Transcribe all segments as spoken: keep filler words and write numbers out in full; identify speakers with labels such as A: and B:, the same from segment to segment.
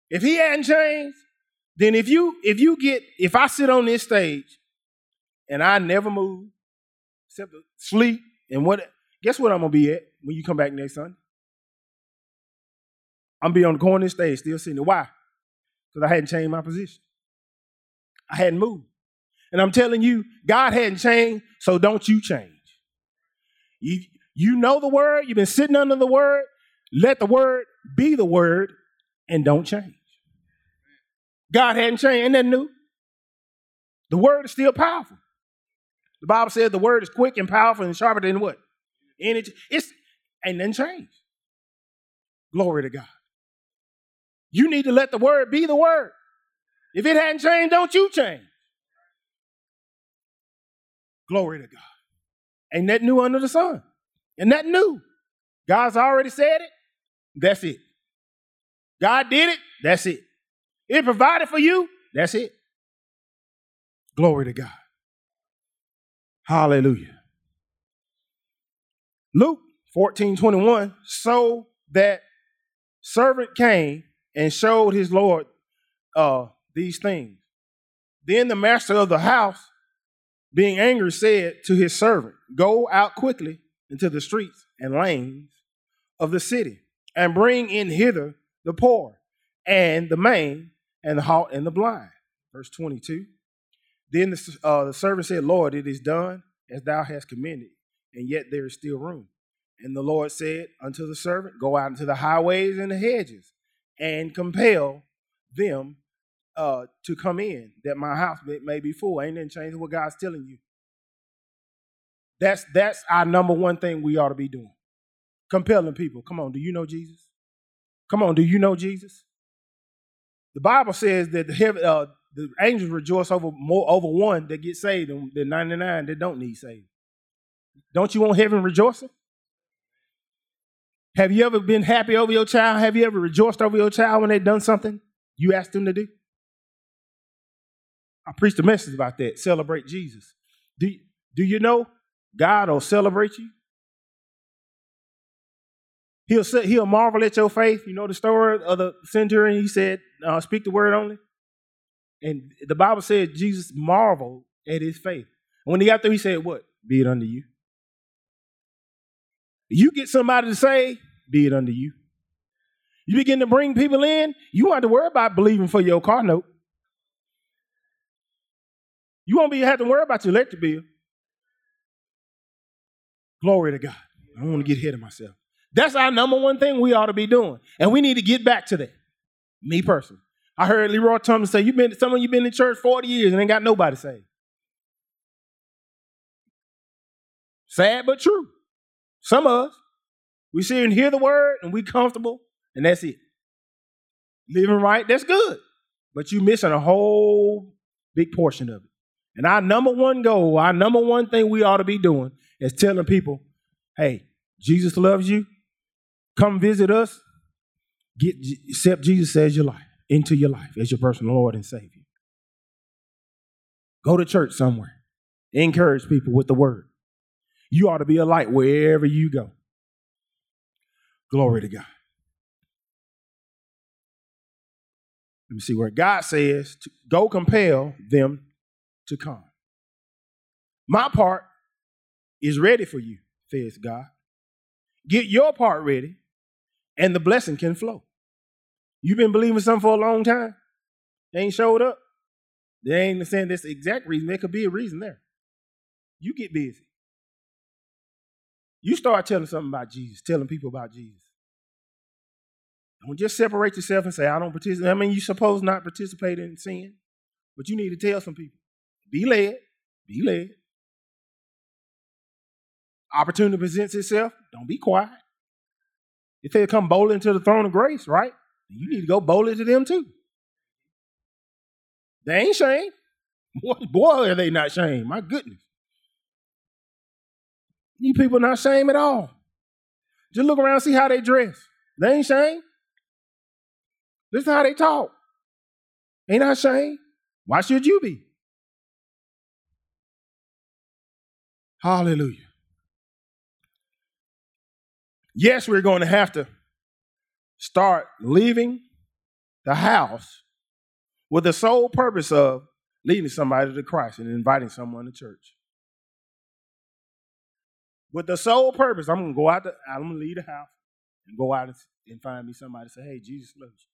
A: If he hadn't changed, then if you if you get if I sit on this stage and I never move except to sleep and what guess what I'm gonna be at when you come back next Sunday? I'm gonna be on the corner of the stage still sitting there. Why? Because I hadn't changed my position. I hadn't moved. And I'm telling you, God hadn't changed, so don't you change. You, you know the word, you've been sitting under the word, let the word be the word and don't change. God hadn't changed, ain't that new? The word is still powerful. The Bible says the word is quick and powerful and sharper than what? Any, it's ain't nothing changed. Glory to God. You need to let the word be the word. If it hadn't changed, don't you change. Glory to God. Ain't that new under the sun? Ain't that new? God's already said it. That's it. God did it. That's it. It provided for you. That's it. Glory to God. Hallelujah. Luke fourteen twenty-one, so that servant came and showed his Lord uh, these things. Then the master of the house, being angry, said to his servant, go out quickly into the streets and lanes of the city and bring in hither the poor and the maimed and the halt and the blind. Verse twenty-two. Then the, uh, the servant said, Lord, it is done as thou hast commanded, and yet there is still room. And the Lord said unto the servant, go out into the highways and the hedges and compel them uh, to come in, that my house may, may be full. Ain't nothing changing what God's telling you. That's, that's our number one thing we ought to be doing. Compelling people. Come on, do you know Jesus? Come on, do you know Jesus? The Bible says that the, heaven, uh, the angels rejoice over more over one that gets saved than, than ninety-nine that don't need saved. Don't you want heaven rejoicing? Have you ever been happy over your child? Have you ever rejoiced over your child when they've done something you asked them to do? I preached a message about that. Celebrate Jesus. Do, do you know God will celebrate you? He'll he'll marvel at your faith. You know the story of the centurion. He said, uh, speak the word only. And the Bible said Jesus marveled at his faith. And when he got there, he said, what? Be it unto you. You get somebody to say, be it unto you. You begin to bring people in, you won't have to worry about believing for your car note. You won't be have to worry about your electric bill. Glory to God. I don't want to get ahead of myself. That's our number one thing we ought to be doing. And we need to get back to that. Me personally. I heard Leroy Thomas say, you've been, some of you been in church forty years and ain't got nobody saved. Sad but true. Some of us, we sit and hear the word and we comfortable and that's it. Living right, that's good. But you missing a whole big portion of it. And our number one goal, our number one thing we ought to be doing is telling people, hey, Jesus loves you. Come visit us. Get, accept Jesus as your life, into your life as your personal Lord and Savior. Go to church somewhere. Encourage people with the word. You ought to be a light wherever you go. Glory to God. Let me see where God says, to go compel them to come. My part is ready for you, says God. Get your part ready, and the blessing can flow. You've been believing something for a long time. They ain't showed up. They ain't saying this exact reason. There could be a reason there. You get busy. You start telling something about Jesus, telling people about Jesus. Don't just separate yourself and say, I don't participate. I mean, you're supposed not participate in sin, but you need to tell some people. Be led. Be led. Opportunity presents itself. Don't be quiet. If they come boldly to the throne of grace, right? You need to go boldly to them too. They ain't shamed. Boy, boy, are they not shamed. My goodness. You people not shamed at all. Just look around and see how they dress. They ain't shamed. Listen how they talk. Ain't not shamed. Why should you be? Hallelujah. Yes, we're going to have to start leaving the house with the sole purpose of leading somebody to Christ and inviting someone to church. With the sole purpose, I'm going to go out, the, I'm going to leave the house and go out and, and find me somebody to say, hey, Jesus loves you.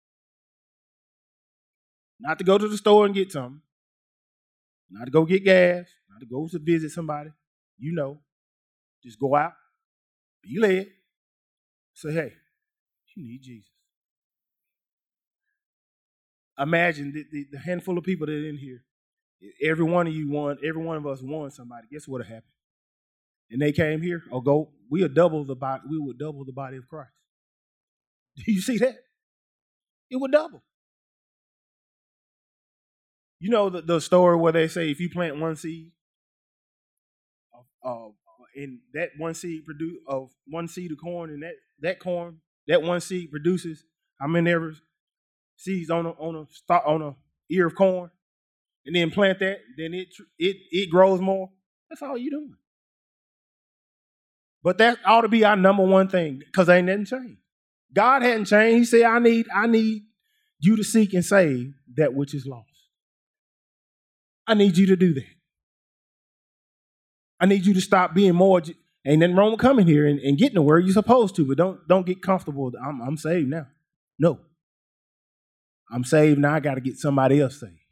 A: Not to go to the store and get something. Not to go get gas. Not to go to visit somebody. You know. Just go out. Be led. Say, hey, you need Jesus. Imagine the, the, the handful of people that are in here. Every one of you won, every one of us won somebody. Guess what happened? And they came here, or go, we would double the body, we would double the body of Christ. Do you see that? It would double. You know the, the story where they say if you plant one seed, uh, and that one seed produce of one seed of corn, and that, that corn, that one seed produces how many ever seeds on a on a stalk, on a ear of corn, and then plant that, then it it it grows more. That's all you're doing. But that ought to be our number one thing, because ain't nothing changed. God hadn't changed. He said, I need, I need you to seek and save that which is lost. I need you to do that. I need you to stop being more, ain't nothing wrong with coming here and, and getting the word you're supposed to, but don't, don't get comfortable. I'm, I'm saved now. No. I'm saved now. I got to get somebody else saved.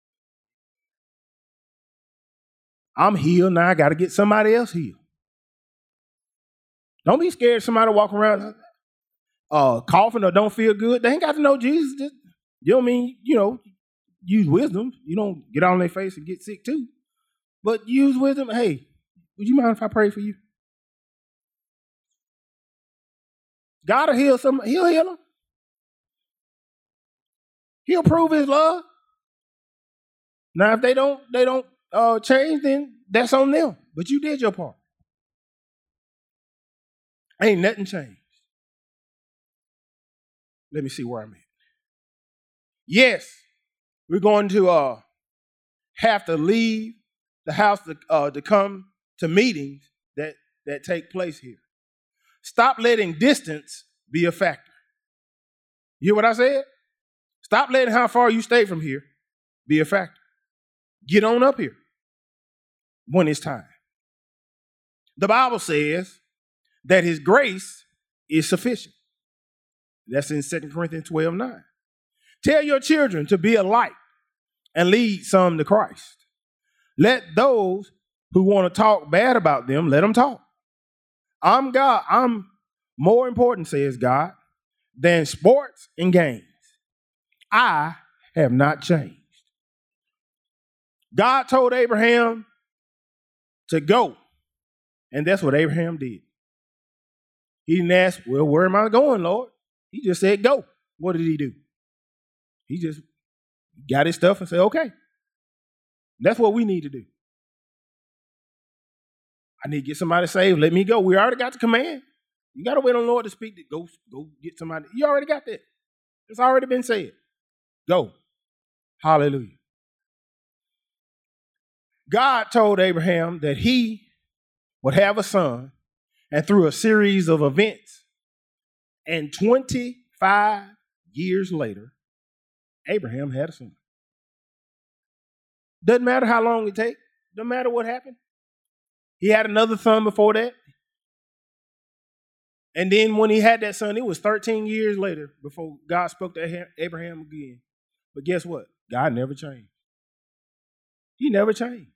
A: I'm healed now. I got to get somebody else healed. Don't be scared somebody walk around uh, coughing or don't feel good. They ain't got to know Jesus. Just, you know what I mean? You know, use wisdom. You don't get on their face and get sick too. But use wisdom. Hey, would you mind if I pray for you? God will heal somebody. He'll heal them. He'll prove his love. Now, if they don't, they don't uh, change, then that's on them. But you did your part. Ain't nothing changed. Let me see where I'm at. Yes, we're going to uh, have to leave the house to, uh, to come to meetings that, that take place here. Stop letting distance be a factor. You hear what I said? Stop letting how far you stay from here be a factor. Get on up here when it's time. The Bible says that his grace is sufficient. That's in Second Corinthians twelve nine. Tell your children to be a light and lead some to Christ. Let those who want to talk bad about them, let them talk. I'm God. I'm more important, says God, than sports and games. I have not changed. God told Abraham to go, and that's what Abraham did. He didn't ask, well, where am I going, Lord? He just said, go. What did he do? He just got his stuff and said, okay. That's what we need to do. I need to get somebody saved. Let me go. We already got the command. You got to wait on the Lord to speak. To go, go get somebody. You already got that. It's already been said. Go. Hallelujah. God told Abraham that he would have a son, and through a series of events, and twenty-five years later, Abraham had a son. Doesn't matter how long it takes. Doesn't matter what happened. He had another son before that. And then when he had that son, it was thirteen years later before God spoke to Abraham again. But guess what? God never changed. He never changed.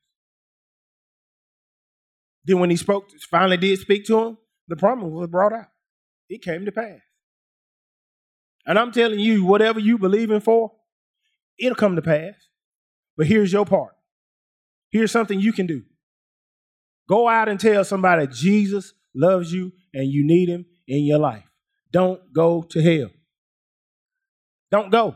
A: Then when he spoke, finally did speak to him, the promise was brought out. It came to pass. And I'm telling you, whatever you believe in for, it'll come to pass. But here's your part. Here's something you can do. Go out and tell somebody Jesus loves you and you need him in your life. Don't go to hell. Don't go.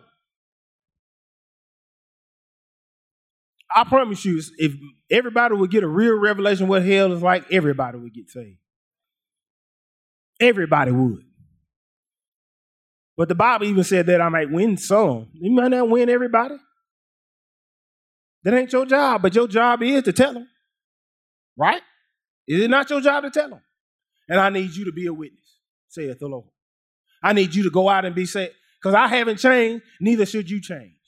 A: I promise you, if everybody would get a real revelation of what hell is like, everybody would get saved. Everybody would. But the Bible even said that I might win some. You might not win everybody. That ain't your job, but your job is to tell them. Right? Is it not your job to tell them? And I need you to be a witness, saith the Lord. I need you to go out and be say, Because I haven't changed, neither should you change.